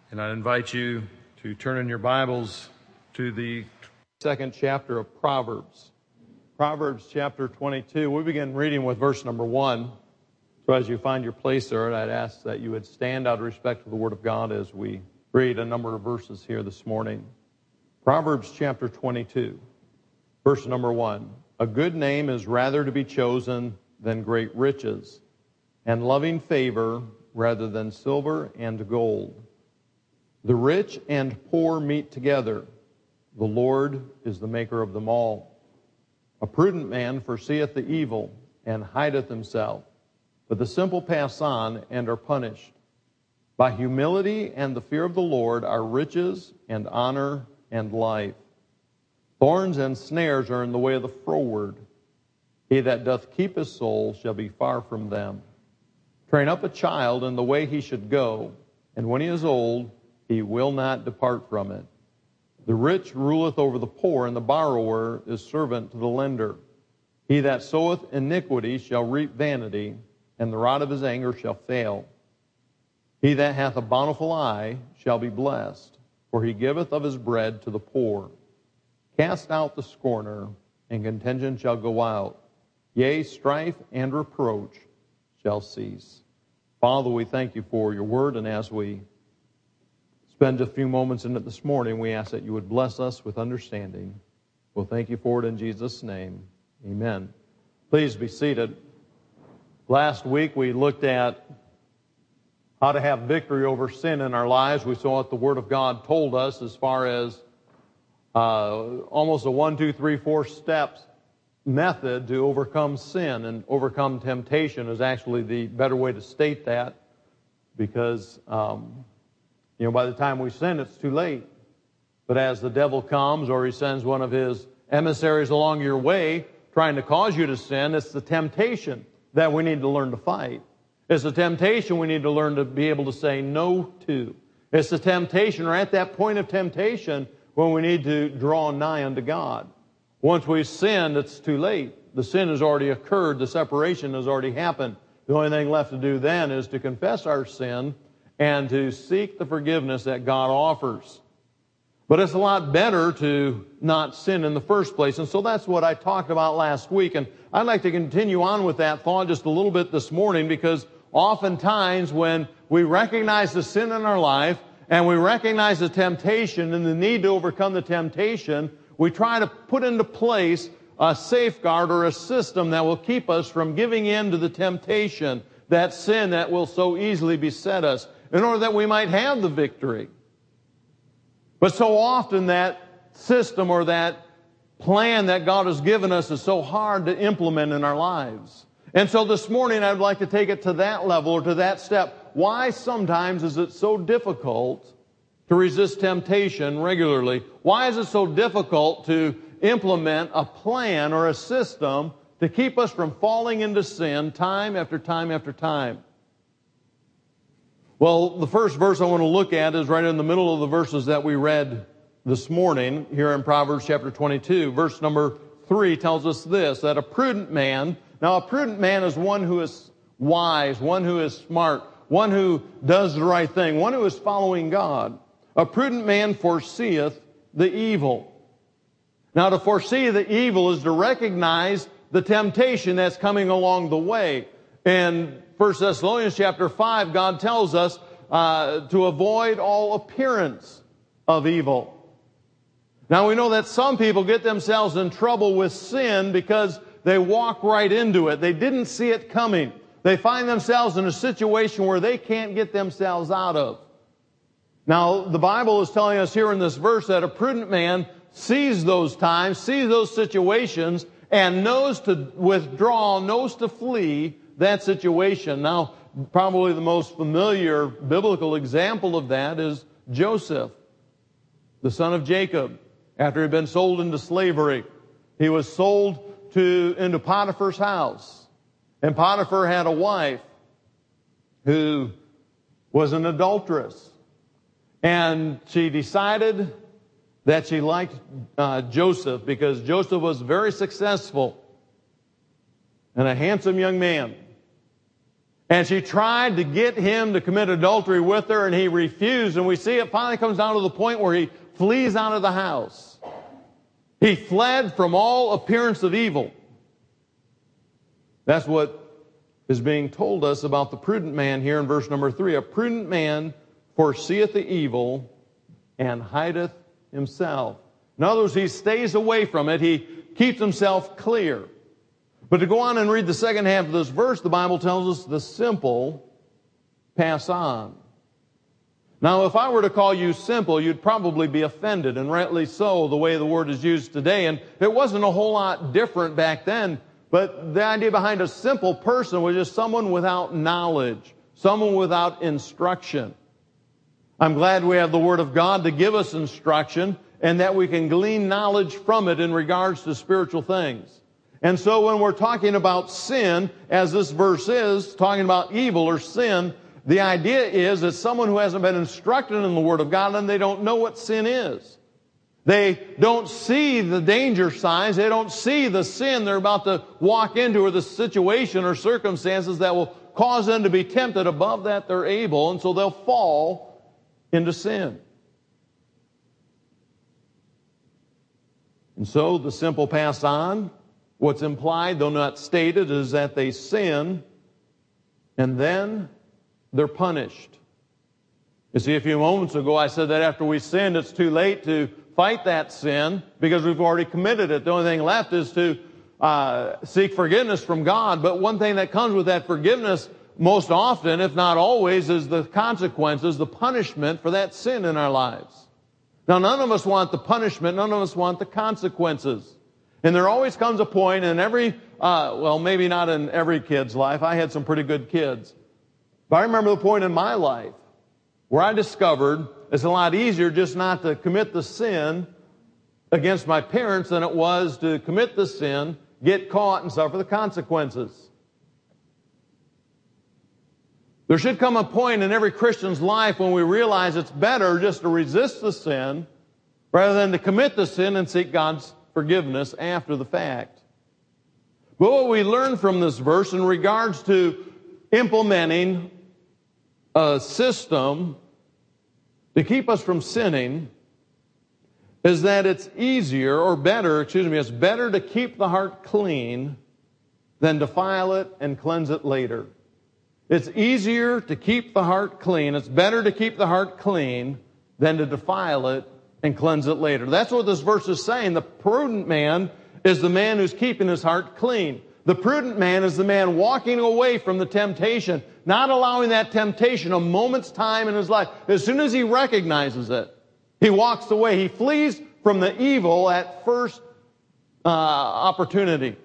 And I invite you to turn in your Bibles to the second chapter of Proverbs. Proverbs chapter 22. We begin reading with verse number 1. So as you find your place there, I'd ask that you would stand out of respect for the Word of God as we read a number of verses here this morning. Proverbs chapter 22, verse number 1. A good name is rather to be chosen than great riches, and loving favor rather than silver and gold. The rich and poor meet together. The Lord is the maker of them all. A prudent man foreseeth the evil, and hideth himself. But the simple pass on, and are punished. By humility and the fear of the Lord are riches, and honor, and life. Thorns and snares are in the way of the froward. He that doth keep his soul shall be far from them. Train up a child in the way he should go, and when he is old, he will not depart from it. The rich ruleth over the poor, and the borrower is servant to the lender. He that soweth iniquity shall reap vanity, and the rod of his anger shall fail. He that hath a bountiful eye shall be blessed, for he giveth of his bread to the poor. Cast out the scorner, and contention shall go out. Yea, strife and reproach shall cease. Father, we thank you for your word, and as we spend a few moments in it this morning, we ask that you would bless us with understanding. We'll thank you for it in Jesus' name. Amen. Please be seated. Last week we looked at how to have victory over sin in our lives. We saw what the Word of God told us as far as almost a 1, 2, 3, 4 steps method to overcome sin, and overcome temptation is actually the better way to state that, because by the time we sin, it's too late. But as the devil comes, or he sends one of his emissaries along your way trying to cause you to sin, it's the temptation that we need to learn to fight. It's the temptation we need to learn to be able to say no to. It's the temptation, or at that point of temptation, when we need to draw nigh unto God. Once we've sinned, it's too late. The sin has already occurred. The separation has already happened. The only thing left to do then is to confess our sin and to seek the forgiveness that God offers. But it's a lot better to not sin in the first place. And so that's what I talked about last week. And I'd like to continue on with that thought just a little bit this morning, because oftentimes when we recognize the sin in our life and we recognize the temptation and the need to overcome the temptation, we try to put into place a safeguard or a system that will keep us from giving in to the temptation, that sin that will so easily beset us, in order that we might have the victory. But so often that system or that plan that God has given us is so hard to implement in our lives. And so this morning I'd like to take it to that level, or to that step. Why sometimes is it so difficult to resist temptation regularly? Why is it so difficult to implement a plan or a system to keep us from falling into sin time after time after time? Well, the first verse I want to look at is right in the middle of the verses that we read this morning here in Proverbs chapter 22. Verse number 3 tells us this, that a prudent man, now a prudent man is one who is wise, one who is smart, one who does the right thing, one who is following God. A prudent man foreseeth the evil. Now, to foresee the evil is to recognize the temptation that's coming along the way. In 1 Thessalonians chapter 5, God tells us to avoid all appearance of evil. Now, we know that some people get themselves in trouble with sin because they walk right into it. They didn't see it coming. They find themselves in a situation where they can't get themselves out of. Now, the Bible is telling us here in this verse that a prudent man sees those times, sees those situations, and knows to withdraw, knows to flee that situation. Now, probably the most familiar biblical example of that is Joseph, the son of Jacob. After he'd been sold into slavery, he was sold into Potiphar's house. And Potiphar had a wife who was an adulteress. And she decided that she liked Joseph because Joseph was very successful and a handsome young man. And she tried to get him to commit adultery with her, and he refused. And we see it finally comes down to the point where he flees out of the house. He fled from all appearance of evil. That's what is being told us about the prudent man here in verse number 3. A prudent man foreseeth the evil and hideth himself. In other words, he stays away from it. He keeps himself clear. But to go on and read the second half of this verse, the Bible tells us the simple pass on. Now, if I were to call you simple, you'd probably be offended, and rightly so, the way the word is used today. And it wasn't a whole lot different back then, but the idea behind a simple person was just someone without knowledge, someone without instruction. I'm glad we have the Word of God to give us instruction, and that we can glean knowledge from it in regards to spiritual things. And so when we're talking about sin, as this verse is, talking about evil or sin, the idea is that someone who hasn't been instructed in the Word of God, and they don't know what sin is. They don't see the danger signs. They don't see the sin they're about to walk into, or the situation or circumstances that will cause them to be tempted. Above that, they're able, and so they'll fall into sin. And so the simple pass on. What's implied, though not stated, is that they sin, and then they're punished. You see, a few moments ago I said that after we sinned, it's too late to fight that sin because we've already committed it. The only thing left is to seek forgiveness from God. But one thing that comes with that forgiveness most often, if not always, is the consequences, the punishment for that sin in our lives. Now, none of us want the punishment. None of us want the consequences. And there always comes a point in every, maybe not in every kid's life. I had some pretty good kids. But I remember the point in my life where I discovered it's a lot easier just not to commit the sin against my parents than it was to commit the sin, get caught, and suffer the consequences. There should come a point in every Christian's life when we realize it's better just to resist the sin rather than to commit the sin and seek God's forgiveness after the fact. But what we learn from this verse in regards to implementing a system to keep us from sinning is that it's it's better to keep the heart clean than defile it and cleanse it later. It's easier to keep the heart clean. It's better to keep the heart clean than to defile it and cleanse it later. That's what this verse is saying. The prudent man is the man who's keeping his heart clean. The prudent man is the man walking away from the temptation, not allowing that temptation a moment's time in his life. As soon as he recognizes it, he walks away. He flees from the evil at first opportunity.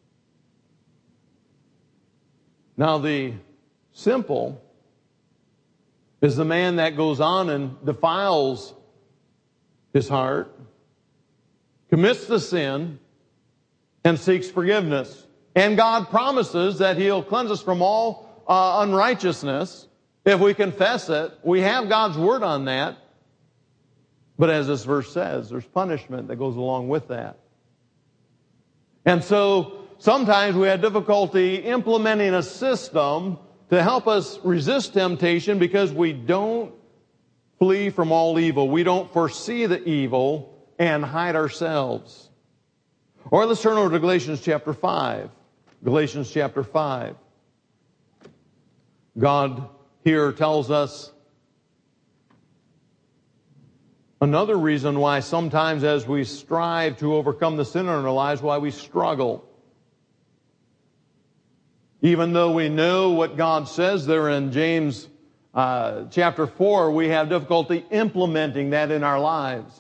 Now, the simple is the man that goes on and defiles his heart, commits the sin, and seeks forgiveness. And God promises that He'll cleanse us from all unrighteousness if we confess it. We have God's word on that. But as this verse says, there's punishment that goes along with that. And so sometimes we have difficulty implementing a system to help us resist temptation because we don't flee from all evil. We don't foresee the evil and hide ourselves. Or let's turn over to Galatians chapter 5. Galatians chapter 5. God here tells us another reason why sometimes as we strive to overcome the sin in our lives, why we struggle. Even though we know what God says there in James chapter 4, we have difficulty implementing that in our lives.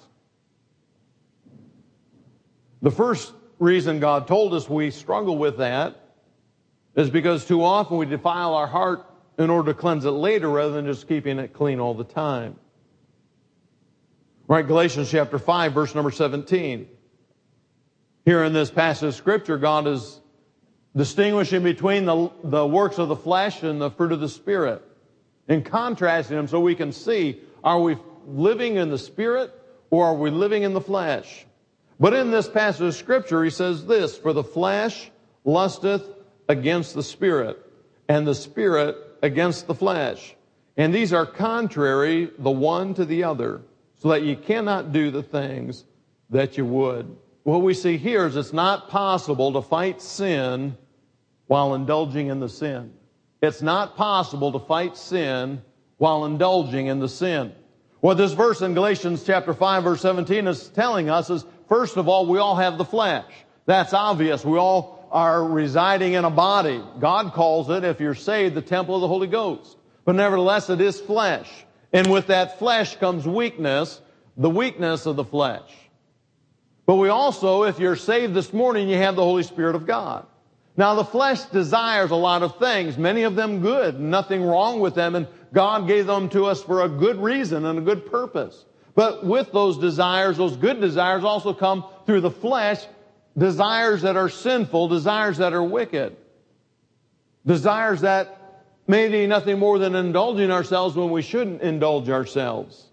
The first reason God told us we struggle with that is because too often we defile our heart in order to cleanse it later rather than just keeping it clean all the time. Right, Galatians chapter 5, verse number 17. Here in this passage of Scripture, God is distinguishing between the works of the flesh and the fruit of the Spirit, and contrasting them so we can see, are we living in the Spirit or are we living in the flesh? But in this passage of Scripture, he says this, "For the flesh lusteth against the Spirit, and the Spirit against the flesh. And these are contrary the one to the other, so that you cannot do the things that you would. What we see here is it's not possible to fight sin while indulging in the sin. It's not possible to fight sin while indulging in the sin. What this verse in Galatians chapter 5, verse 17 is telling us is, first of all, we all have the flesh. That's obvious. We all are residing in a body. God calls it, if you're saved, the temple of the Holy Ghost. But nevertheless, it is flesh. And with that flesh comes weakness, the weakness of the flesh. But we also, if you're saved this morning, you have the Holy Spirit of God. Now, the flesh desires a lot of things, many of them good, nothing wrong with them, and God gave them to us for a good reason and a good purpose. But with those desires, those good desires also come through the flesh, desires that are sinful, desires that are wicked, desires that may be nothing more than indulging ourselves when we shouldn't indulge ourselves.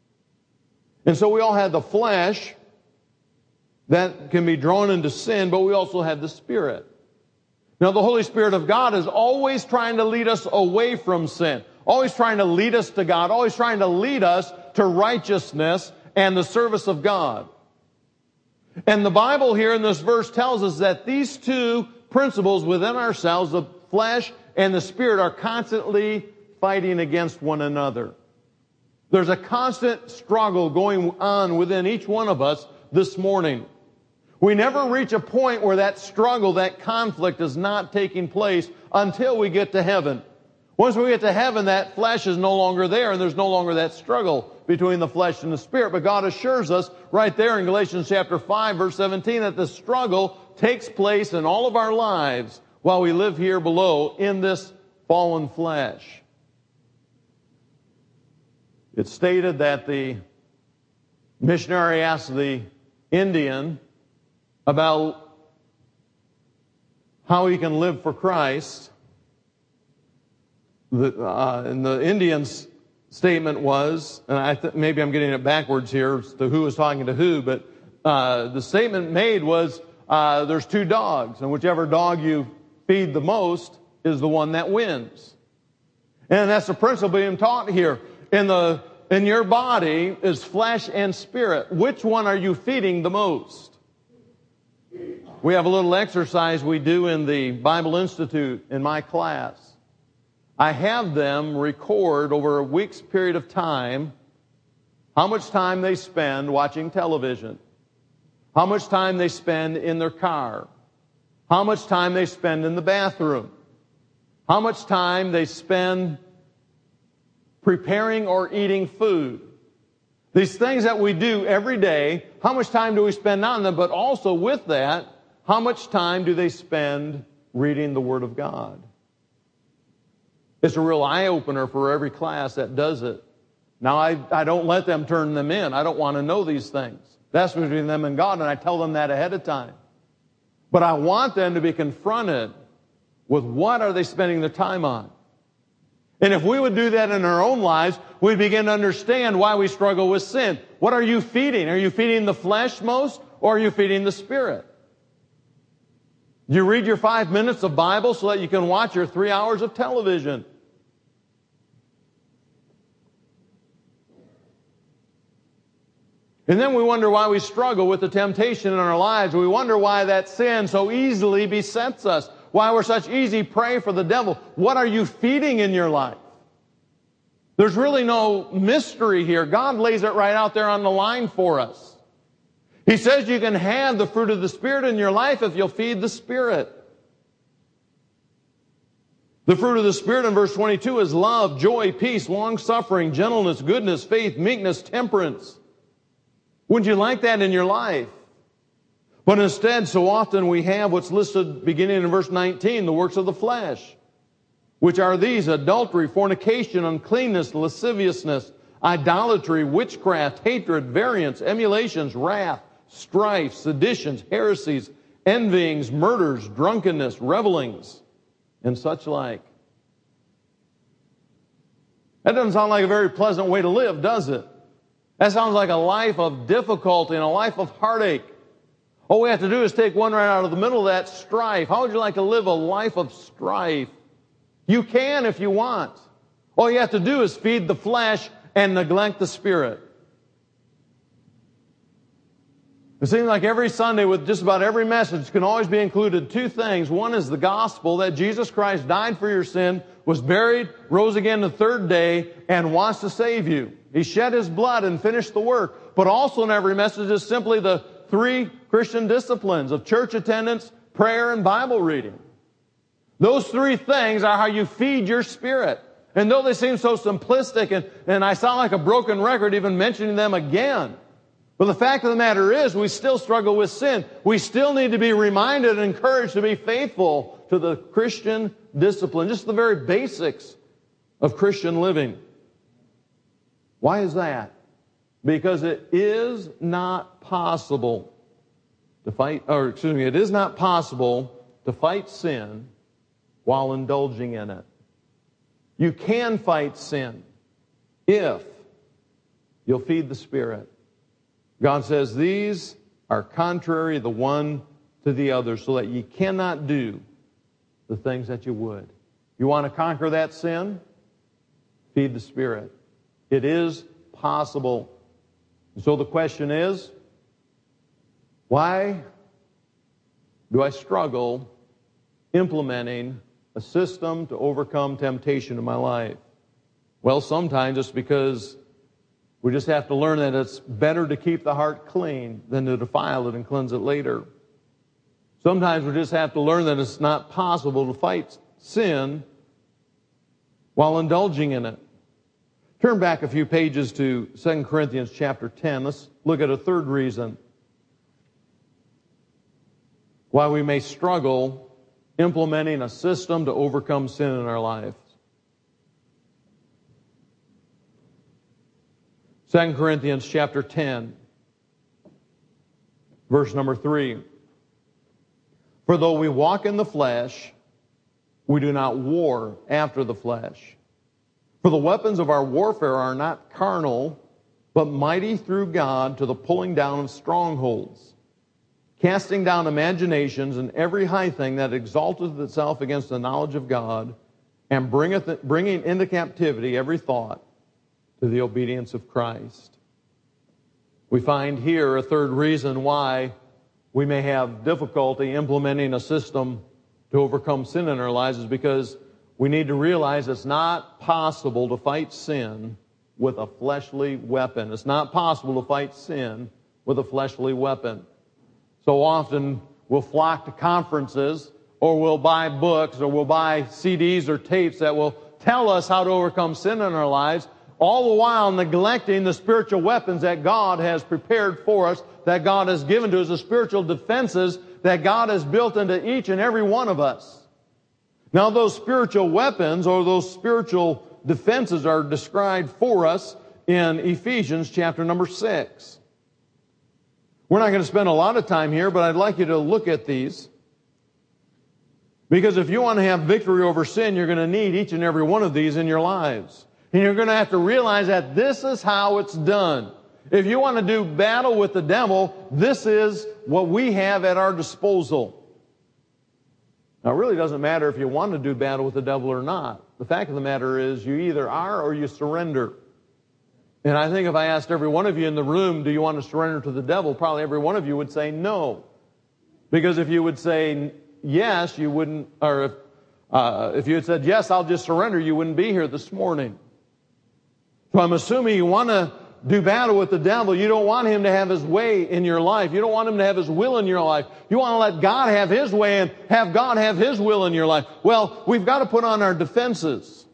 And so we all have the flesh that can be drawn into sin, but we also have the Spirit. Now, the Holy Spirit of God is always trying to lead us away from sin, always trying to lead us to God, always trying to lead us to righteousness and the service of God. And the Bible here in this verse tells us that these two principles within ourselves, the flesh and the Spirit, are constantly fighting against one another. There's a constant struggle going on within each one of us this morning. We never reach a point where that struggle, that conflict is not taking place until we get to heaven. Once we get to heaven, that flesh is no longer there, and there's no longer that struggle between the flesh and the Spirit. But God assures us right there in Galatians chapter 5, verse 17, that the struggle takes place in all of our lives while we live here below in this fallen flesh. It's stated that the missionary asked the Indian about how he can live for Christ. And the Indian's statement was, and maybe I'm getting it backwards here as to who was talking to who, but the statement made was, there's two dogs, and whichever dog you feed the most is the one that wins. And that's the principle being taught here. In your body is flesh and spirit. Which one are you feeding the most? We have a little exercise we do in the Bible Institute in my class. I have them record over a week's period of time how much time they spend watching television, how much time they spend in their car, how much time they spend in the bathroom, how much time they spend preparing or eating food. These things that we do every day, how much time do we spend on them? But also with that, how much time do they spend reading the Word of God? It's a real eye-opener for every class that does it. Now, I don't let them turn them in. I don't want to know these things. That's between them and God, and I tell them that ahead of time. But I want them to be confronted with what are they spending their time on. And if we would do that in our own lives, we'd begin to understand why we struggle with sin. What are you feeding? Are you feeding the flesh most, or are you feeding the Spirit? Do you read your 5 minutes of Bible so that you can watch your 3 hours of television? And then we wonder why we struggle with the temptation in our lives. We wonder why that sin so easily besets us. Why we're such easy prey for the devil. What are you feeding in your life? There's really no mystery here. God lays it right out there on the line for us. He says you can have the fruit of the Spirit in your life if you'll feed the Spirit. The fruit of the Spirit in verse 22 is love, joy, peace, long-suffering, gentleness, goodness, faith, meekness, temperance. Wouldn't you like that in your life? But instead, so often we have what's listed beginning in verse 19, the works of the flesh, which are these: adultery, fornication, uncleanness, lasciviousness, idolatry, witchcraft, hatred, variance, emulations, wrath, strife, seditions, heresies, envyings, murders, drunkenness, revelings, and such like. That doesn't sound like a very pleasant way to live, does it? That sounds like a life of difficulty and a life of heartache. All we have to do is take one right out of the middle of that: strife. How would you like to live a life of strife? You can if you want. All you have to do is feed the flesh and neglect the Spirit. It seems like every Sunday with just about every message can always be included two things. One is the gospel, that Jesus Christ died for your sin, was buried, rose again the third day, and wants to save you. He shed His blood and finished the work. But also in every message is simply the three Christian disciplines of church attendance, prayer, and Bible reading. Those three things are how you feed your spirit. And though they seem so simplistic, and I sound like a broken record even mentioning them again, but the fact of the matter is we still struggle with sin. We still need to be reminded and encouraged to be faithful to the Christian discipline, just the very basics of Christian living. Why is that? Because it is not possible to fight sin while indulging in it. You can fight sin if you'll feed the Spirit. God says these are contrary the one to the other, so that you cannot do the things that you would. You want to conquer that sin? Feed the Spirit. It is possible. And so the question is, why do I struggle implementing a system to overcome temptation in my life? Well, sometimes it's because we just have to learn that it's better to keep the heart clean than to defile it and cleanse it later. Sometimes we just have to learn that it's not possible to fight sin while indulging in it. Turn back a few pages to 2 Corinthians chapter 10. Let's look at a third reason why we may struggle implementing a system to overcome sin in our lives. 2 Corinthians chapter 10, verse number 3. For though we walk in the flesh, we do not war after the flesh. For the weapons of our warfare are not carnal, but mighty through God to the pulling down of strongholds, casting down imaginations and every high thing that exalteth itself against the knowledge of God, and bringing into captivity every thought to the obedience of Christ. We find here a third reason why we may have difficulty implementing a system to overcome sin in our lives is because we need to realize it's not possible to fight sin with a fleshly weapon. It's not possible to fight sin with a fleshly weapon. So often we'll flock to conferences, or we'll buy books, or we'll buy CDs or tapes that will tell us how to overcome sin in our lives, all the while neglecting the spiritual weapons that God has prepared for us, that God has given to us, the spiritual defenses that God has built into each and every one of us. Now, those spiritual weapons or those spiritual defenses are described for us in Ephesians chapter number 6. We're not going to spend a lot of time here, but I'd like you to look at these. Because if you want to have victory over sin, you're going to need each and every one of these in your lives. And you're going to have to realize that this is how it's done. If you want to do battle with the devil, this is what we have at our disposal. Now, it really doesn't matter if you want to do battle with the devil or not. The fact of the matter is you either are or you surrender. And I think if I asked every one of you in the room, do you want to surrender to the devil? Probably every one of you would say no. Because if you would say yes, you wouldn't, or if you had said yes, I'll just surrender, you wouldn't be here this morning. So I'm assuming you want to do battle with the devil. You don't want him to have his way in your life. You don't want him to have his will in your life. You want to let God have his way and have God have his will in your life. Well, we've got to put on our defenses.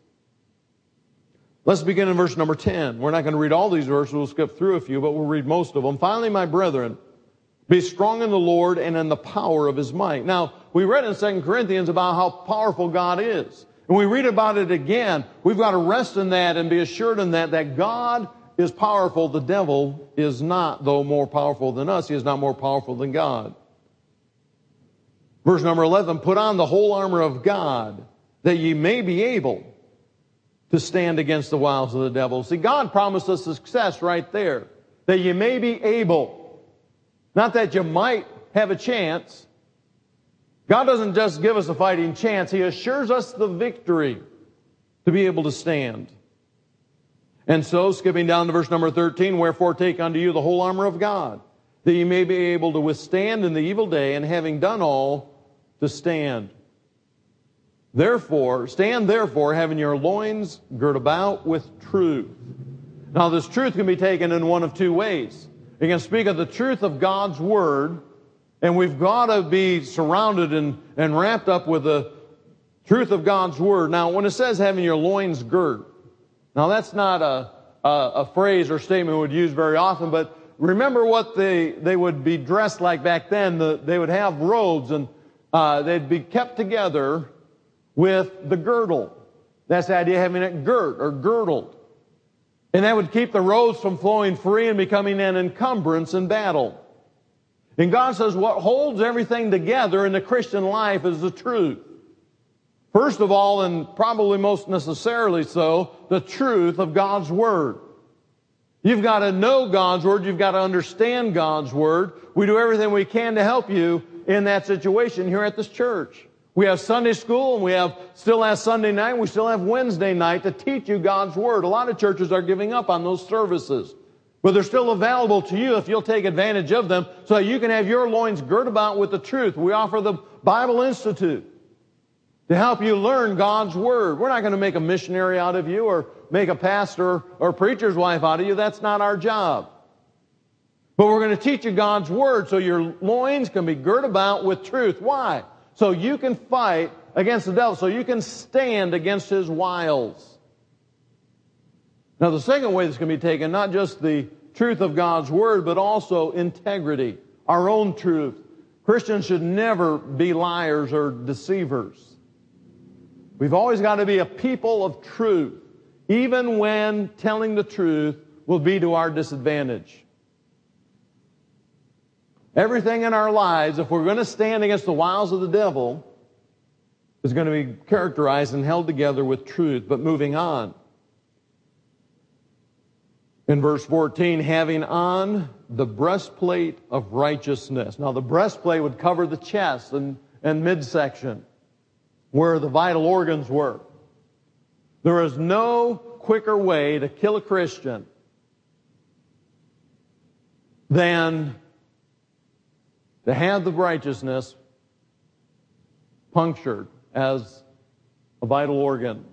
Let's begin in verse number 10. We're not going to read all these verses. We'll skip through a few, but we'll read most of them. Finally, my brethren, be strong in the Lord and in the power of his might. Now, we read in 2 Corinthians about how powerful God is. And we read about it again. We've got to rest in that and be assured in that God is powerful. The devil is not, though more powerful than us. He is not more powerful than God. Verse number 11, put on the whole armor of God, that ye may be able to stand against the wiles of the devil. See, God promised us success right there, that you may be able. Not that you might have a chance, God doesn't just give us a fighting chance. He assures us the victory to be able to stand. And so, skipping down to verse number 13, wherefore take unto you the whole armor of God, that ye may be able to withstand in the evil day, and having done all, to stand. Stand therefore, having your loins girt about with truth. Now this truth can be taken in one of two ways. You can speak of the truth of God's Word, and we've got to be surrounded and wrapped up with the truth of God's Word. Now when it says having your loins girt, now that's not a phrase or statement we would use very often, but remember what they would be dressed like back then. They would have robes, and they'd be kept together with the girdle. That's the idea of having it girt or girdled. And that would keep the robes from flowing free and becoming an encumbrance in battle. And God says what holds everything together in the Christian life is the truth. First of all, and probably most necessarily so, the truth of God's Word. You've got to know God's Word. You've got to understand God's Word. We do everything we can to help you in that situation here at this church. We have Sunday school, and we still have Sunday night, and we still have Wednesday night to teach you God's Word. A lot of churches are giving up on those services. But they're still available to you if you'll take advantage of them so that you can have your loins girt about with the truth. We offer the Bible Institute to help you learn God's Word. We're not going to make a missionary out of you or make a pastor or preacher's wife out of you. That's not our job. But we're going to teach you God's Word so your loins can be girt about with truth. Why? So you can fight against the devil, so you can stand against his wiles. Now the second way this can be taken, not just the truth of God's Word, but also integrity, our own truth. Christians should never be liars or deceivers. We've always got to be a people of truth, even when telling the truth will be to our disadvantage. Everything in our lives, if we're going to stand against the wiles of the devil, is going to be characterized and held together with truth. But moving on. In verse 14, having on the breastplate of righteousness. Now the breastplate would cover the chest and midsection, where the vital organs were. There is no quicker way to kill a Christian than to have the righteousness punctured as a vital organ.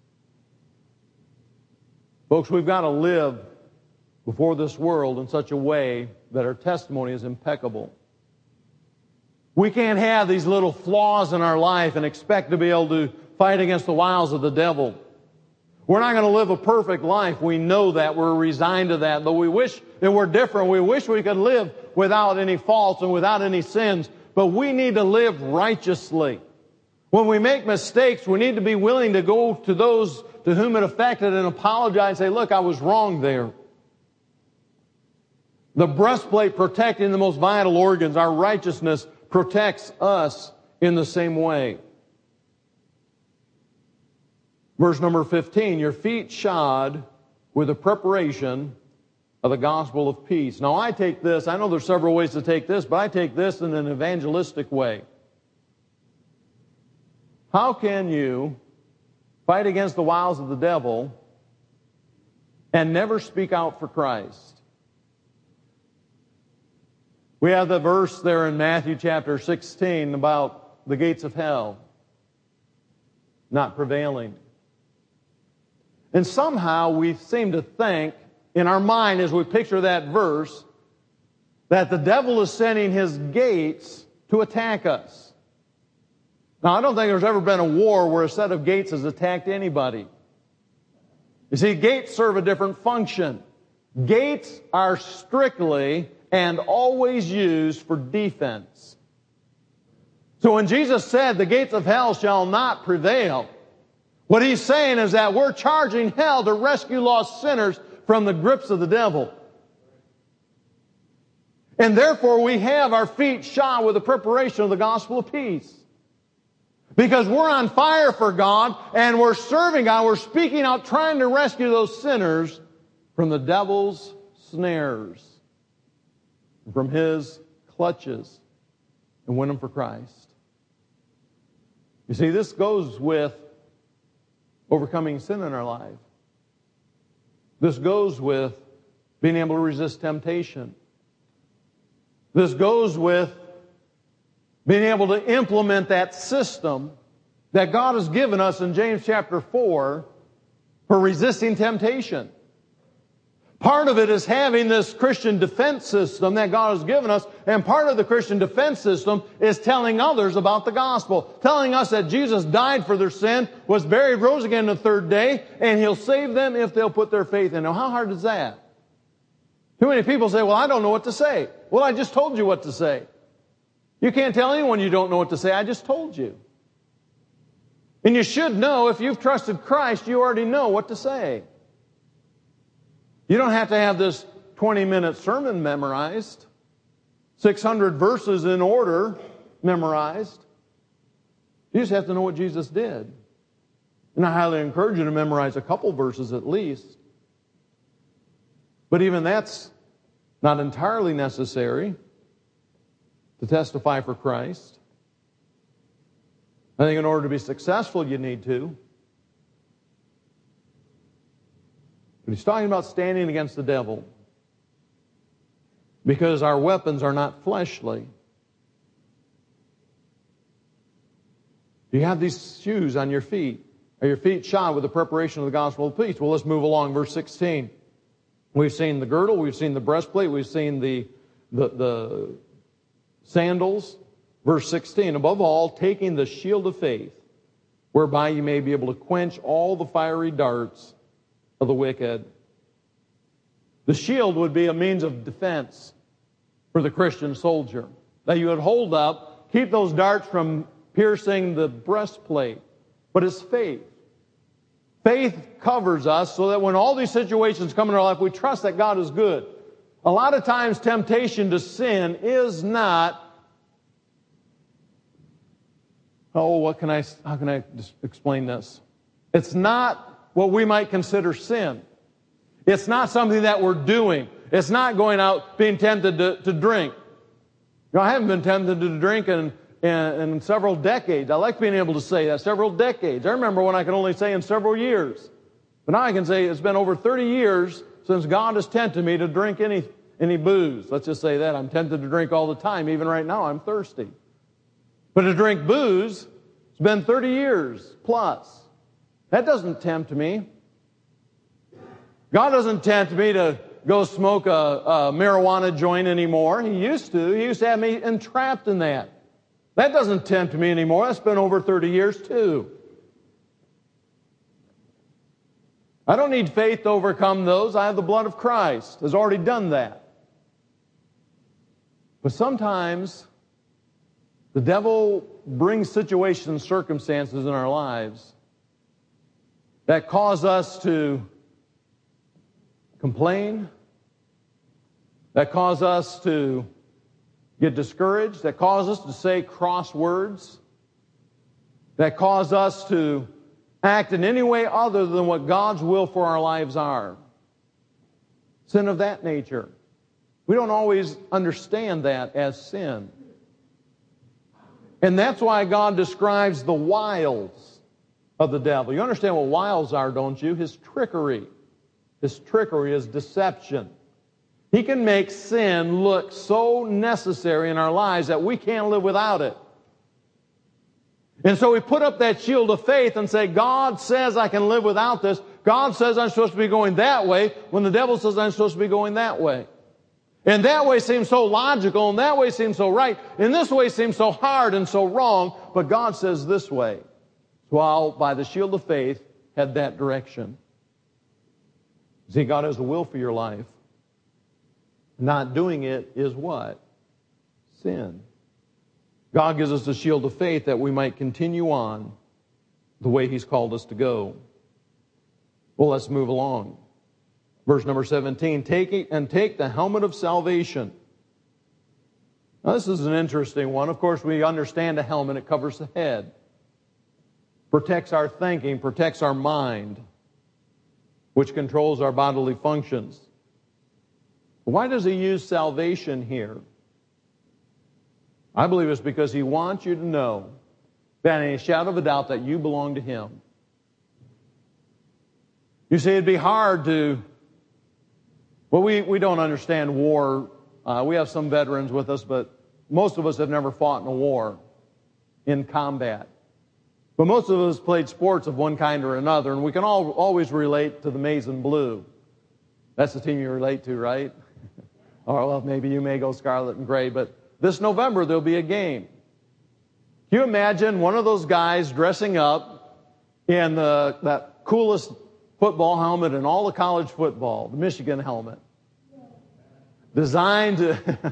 Folks, we've got to live before this world in such a way that our testimony is impeccable. We can't have these little flaws in our life and expect to be able to fight against the wiles of the devil. We're not going to live a perfect life. We know that. We're resigned to that. Though we wish that we're different. We wish we could live without any faults and without any sins. But we need to live righteously. When we make mistakes, we need to be willing to go to those to whom it affected and apologize and say, look, I was wrong there. The breastplate protecting the most vital organs, our righteousness protects us in the same way. Verse number 15, your feet shod with the preparation of the gospel of peace. Now I take this, I know there's several ways to take this, but I take this in an evangelistic way. How can you fight against the wiles of the devil and never speak out for Christ? We have the verse there in Matthew chapter 16 about the gates of hell not prevailing. And somehow we seem to think in our mind as we picture that verse that the devil is sending his gates to attack us. Now, I don't think there's ever been a war where a set of gates has attacked anybody. You see, gates serve a different function. Gates are strictly and always used for defense. So when Jesus said the gates of hell shall not prevail, what he's saying is that we're charging hell to rescue lost sinners from the grips of the devil. And therefore we have our feet shod with the preparation of the gospel of peace. Because we're on fire for God and we're serving God, we're speaking out, trying to rescue those sinners from the devil's snares, from his clutches, and win them for Christ. You see, this goes with overcoming sin in our life. This goes with being able to resist temptation. This goes with being able to implement that system that God has given us in James chapter 4 for resisting temptation. Part of it is having this Christian defense system that God has given us, and part of the Christian defense system is telling others about the gospel, telling us that Jesus died for their sin, was buried, rose again the third day, and He'll save them if they'll put their faith in Him. How hard is that? Too many people say, well, I don't know what to say. Well, I just told you what to say. You can't tell anyone you don't know what to say. I just told you. And you should know, if you've trusted Christ, you already know what to say. You don't have to have this 20-minute sermon memorized, 600 verses in order memorized. You just have to know what Jesus did. And I highly encourage you to memorize a couple verses at least. But even that's not entirely necessary to testify for Christ. I think in order to be successful, you need to. But he's talking about standing against the devil, because our weapons are not fleshly. You have these shoes on your feet. Are your feet shod with the preparation of the gospel of peace? Well, let's move along. Verse 16. We've seen the girdle. We've seen the breastplate. We've seen the sandals. Verse 16. Above all, taking the shield of faith, whereby you may be able to quench all the fiery darts of the wicked. The shield would be a means of defense for the Christian soldier that you would hold up, keep those darts from piercing the breastplate. But it's faith. Faith covers us so that when all these situations come in our life, we trust that God is good. A lot of times temptation to sin is not, how can I just explain this? It's not what we might consider sin. It's not something that we're doing. It's not going out being tempted to drink. I haven't been tempted to drink in several decades. I like being able to say that, several decades. I remember when I could only say in several years. But now I can say it's been over 30 years since God has tempted me to drink any booze. Let's just say that. I'm tempted to drink all the time. Even right now, I'm thirsty. But to drink booze, it's been 30 years plus. That doesn't tempt me. God doesn't tempt me to go smoke a marijuana joint anymore. He used to. He used to have me entrapped in that. That doesn't tempt me anymore. That's been over 30 years too. I don't need faith to overcome those. I have the blood of Christ. Has already done that. But sometimes the devil brings situations and circumstances in our lives that cause us to complain, that cause us to get discouraged, that cause us to say cross words, that cause us to act in any way other than what God's will for our lives are. Sin of that nature. We don't always understand that as sin. And that's why God describes the wiles of the devil. You understand what wiles are, don't you? His trickery. His trickery is deception. He can make sin look so necessary in our lives that we can't live without it. And so we put up that shield of faith and say, God says I can live without this. God says I'm supposed to be going that way, when the devil says I'm supposed to be going that way. And that way seems so logical, and that way seems so right, and this way seems so hard and so wrong, but God says this way. So I'll, by the shield of faith, head that direction. See, God has a will for your life. Not doing it is what? Sin. God gives us a shield of faith that we might continue on the way He's called us to go. Well, let's move along. Verse number 17, take the helmet of salvation. Now, this is an interesting one. Of course, we understand a helmet. It covers the head. Protects our thinking, protects our mind, which controls our bodily functions. Why does He use salvation here? I believe it's because He wants you to know without any shadow of a doubt that you belong to Him. You see, it'd be hard to... Well, we don't understand war. We have some veterans with us, but most of us have never fought in a war, in combat. But most of us played sports of one kind or another, and we can always relate to the Maize and Blue. That's the team you relate to, right? Or, well, maybe you may go Scarlet and Gray, but this November there'll be a game. Can you imagine one of those guys dressing up in that coolest football helmet in all of college football, the Michigan helmet, designed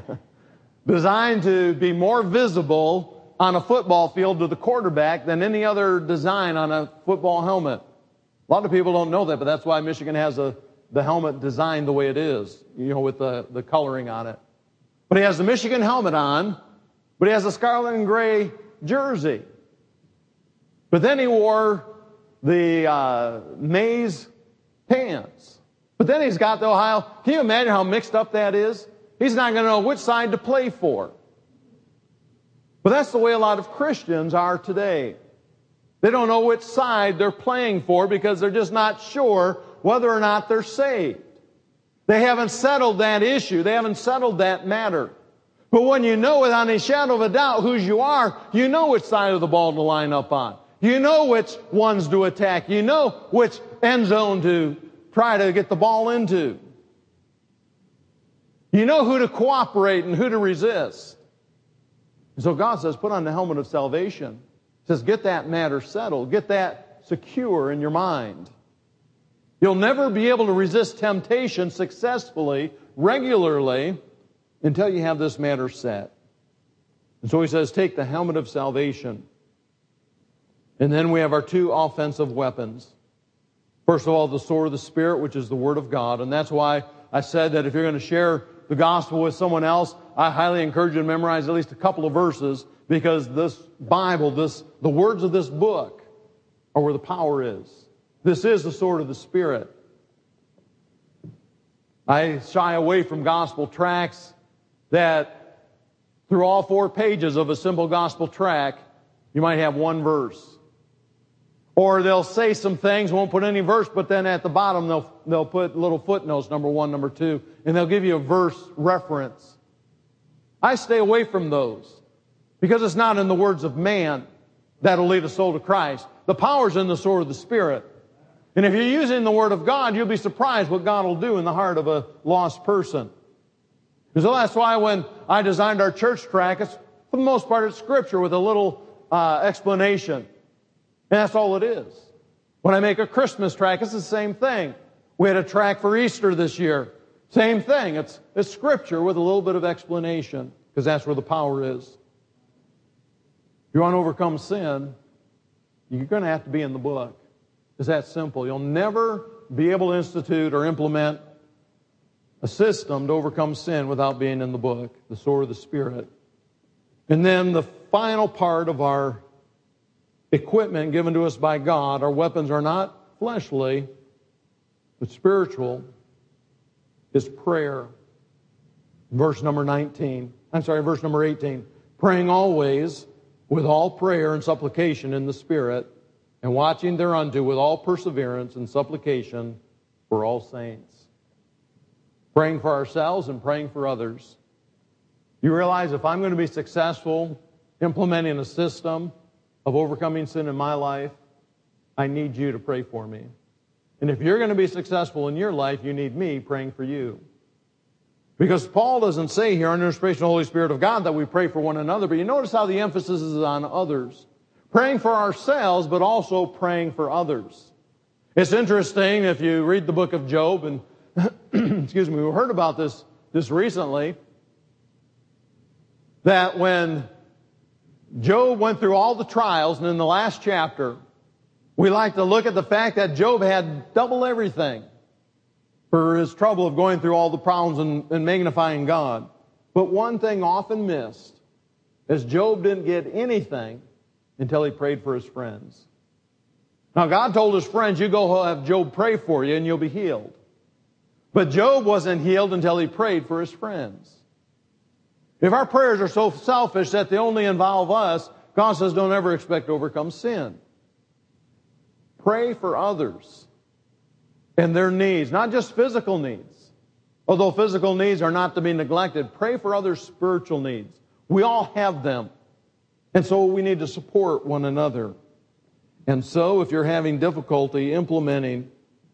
to be more visible on a football field to the quarterback than any other design on a football helmet? A lot of people don't know that, but that's why Michigan has the helmet designed the way it is, with the coloring on it. But he has the Michigan helmet on, but he has a scarlet and gray jersey. But then he wore the maize pants. But then he's got the Ohio. Can you imagine how mixed up that is? He's not going to know which side to play for. But that's the way a lot of Christians are today. They don't know which side they're playing for because they're just not sure whether or not they're saved. They haven't settled that issue. They haven't settled that matter. But when you know without any shadow of a doubt whose you are, you know which side of the ball to line up on. You know which ones to attack. You know which end zone to try to get the ball into. You know who to cooperate and who to resist. And so God says, put on the helmet of salvation. He says, get that matter settled. Get that secure in your mind. You'll never be able to resist temptation successfully, regularly, until you have this matter set. And so he says, take the helmet of salvation. And then we have our two offensive weapons. First of all, the sword of the Spirit, which is the Word of God. And that's why I said that if you're going to share the gospel with someone else, I highly encourage you to memorize at least a couple of verses, because this Bible, the words of this book are where the power is. This is the sword of the Spirit. I shy away from gospel tracts that through all 4 pages of a simple gospel tract, you might have one verse. Or they'll say some things, won't put any verse, but then at the bottom they'll put little footnotes, number 1, number 2, and they'll give you a verse reference. I stay away from those because it's not in the words of man that'll lead a soul to Christ. The power's in the sword of the Spirit. And if you're using the Word of God, you'll be surprised what God will do in the heart of a lost person. So that's why when I designed our church tract, it's, for the most part, it's Scripture with a little explanation. And that's all it is. When I make a Christmas tract, it's the same thing. We had a tract for Easter this year. Same thing. It's Scripture with a little bit of explanation, because that's where the power is. If you want to overcome sin, you're going to have to be in the book. It's that simple. You'll never be able to institute or implement a system to overcome sin without being in the book, the sword of the Spirit. And then the final part of our equipment given to us by God, our weapons are not fleshly, but spiritual, is prayer. Verse number 18. Praying always with all prayer and supplication in the Spirit, and watching thereunto with all perseverance and supplication for all saints. Praying for ourselves and praying for others. You realize if I'm going to be successful implementing a system of overcoming sin in my life, I need you to pray for me. And if you're going to be successful in your life, you need me praying for you. Because Paul doesn't say here, under inspiration of the Holy Spirit of God, that we pray for one another, but you notice how the emphasis is on others. Praying for ourselves, but also praying for others. It's interesting, if you read the book of Job, and excuse me, we heard about this recently, that when Job went through all the trials, and in the last chapter, we like to look at the fact that Job had double everything for his trouble of going through all the problems and magnifying God. But one thing often missed is Job didn't get anything until he prayed for his friends. Now, God told his friends, you go have Job pray for you and you'll be healed. But Job wasn't healed until he prayed for his friends. If our prayers are so selfish that they only involve us, God says don't ever expect to overcome sin. Pray for others and their needs, not just physical needs. Although physical needs are not to be neglected, pray for others' spiritual needs. We all have them. And so we need to support one another. And so if you're having difficulty implementing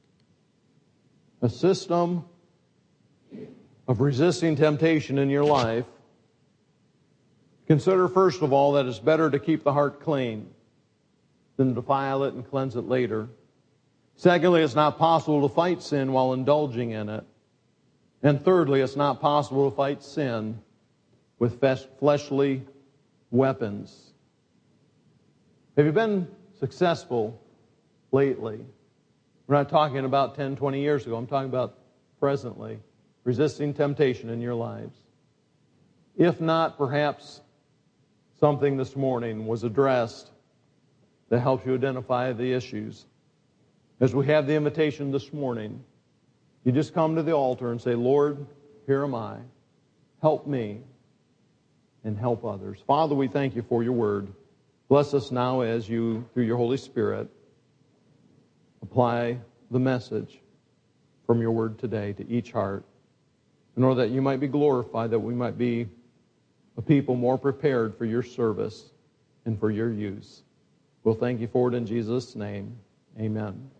a system of resisting temptation in your life, consider first of all that it's better to keep the heart clean than to defile it and cleanse it later. Secondly, it's not possible to fight sin while indulging in it. And thirdly, it's not possible to fight sin with fleshly weapons. Have you been successful lately? We're not talking about 10, 20 years ago. I'm talking about presently, resisting temptation in your lives. If not, perhaps something this morning was addressed that helps you identify the issues. As we have the invitation this morning, you just come to the altar and say, Lord, here am I. Help me and help others. Father, we thank you for your word. Bless us now as you, through your Holy Spirit, apply the message from your word today to each heart, in order that you might be glorified, that we might be a people more prepared for your service and for your use. We'll thank you for it in Jesus' name. Amen.